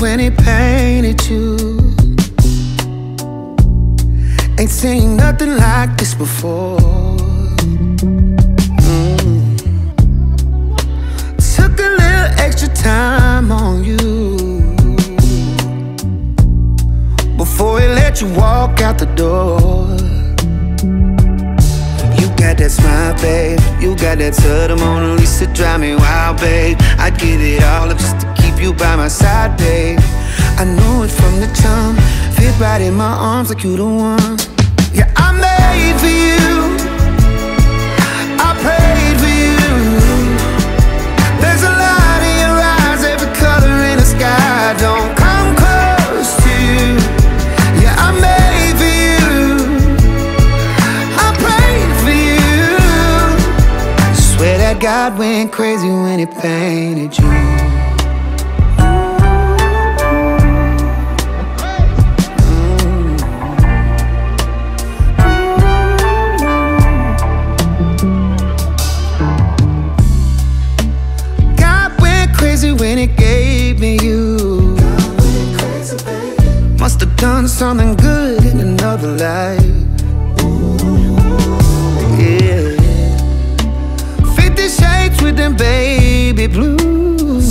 when he painted you. Ain't seen nothing like this before. Took a little extra time on you before he let you walk out the door. You got that smile, babe. You got that to the Mona Lisa, drive me wild, babe. I'd give it all up just to keep you by my side, babe. I knew it from the jump. Fit right in my arms like you the one. Yeah, I made for you. I prayed for you. There's a light in your eyes, every color in the sky. Don't come close to you. Yeah, I made for you. I prayed for you. Swear that God went crazy when he painted you. When it gave me you, must have done something good in another life. Yeah, 50 shades with them baby blues,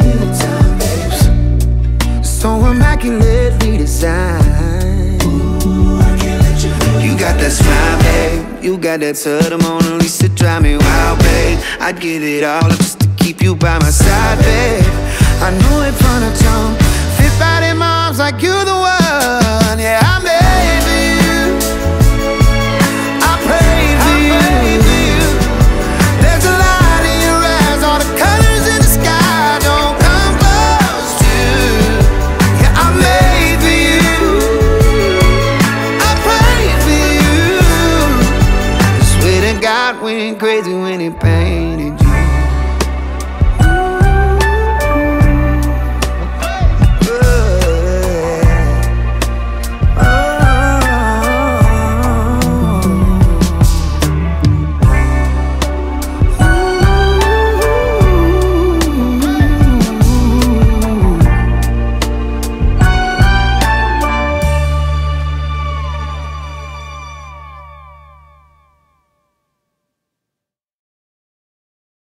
so immaculately designed. You got that smile, babe. You got that to the Mona Lisa, drive me wild, babe. I'd give it all up just to keep you by my side, babe. I knew it from the jump. Fit right in my arms like you're the one. Yeah, I made for you. I prayed for you. There's a light in your eyes, all the colors in the sky. Don't come close to. Yeah, I made for you. I prayed for you. I swear that God went crazy when he painted you.